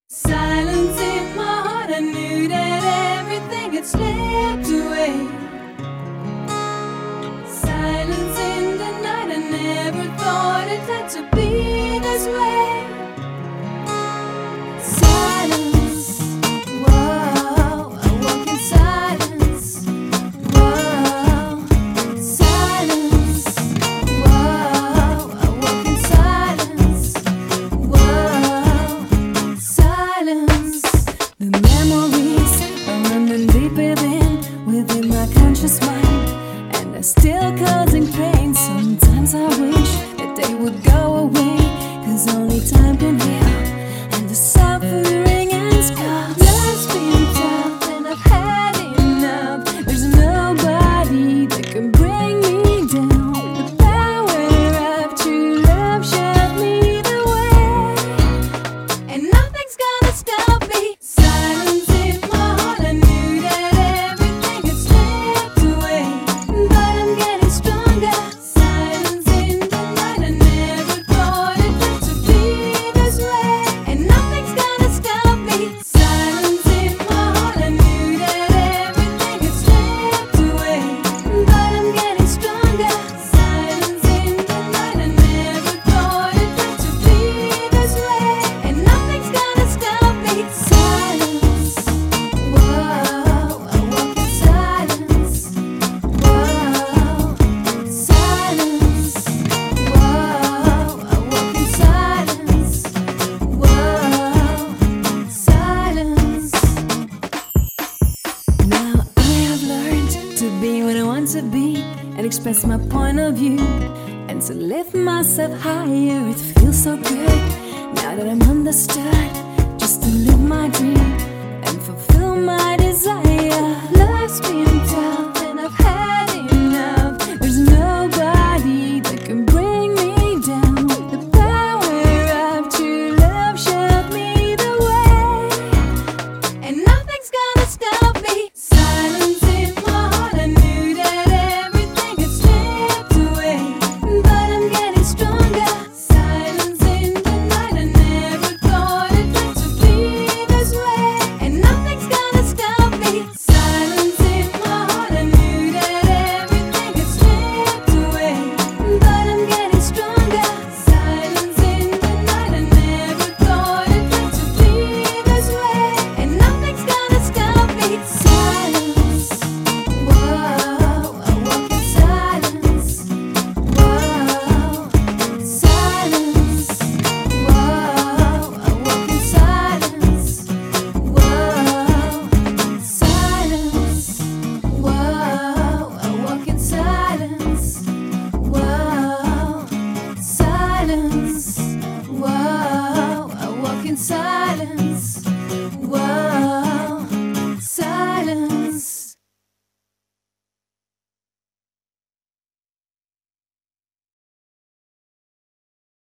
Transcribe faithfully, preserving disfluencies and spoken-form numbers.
Silence in my heart, I knew that everything had slipped away. Silence in the night, I never thought it had to be this way. Silence, whoa, I walk in silence. Whoa, silence, whoa, I walk in silence. Whoa, silence. The memories are running deep within, within my conscious mind, and they're still causing pain. Sometimes I wish that they would go away, 'cause only time can heal, and the suffering and scars. Life's been tough and I've had enough. There's nobody that can bring me down. The power of true love showed me the way, and nothing's gonna stop me. Silence in my heart, I knew that everything had slipped away, but I'm getting stronger. Silence in the night, I never thought it had to be this way, and nothing's gonna stop me. Silence in my heart, I knew that everything had slipped away, but I'm getting stronger. Silence in the night, I never thought it had to be this way, and nothing's gonna stop me. Silence, whoa, I walk in silence. Whoa, silence, whoa, I walk in silence. Whoa, silence. Now I have learned to be what I want to be, and express my point of view, and to lift myself higher. It feels so good now that I'm understood, just to live my dream and fulfill my desire. Life's been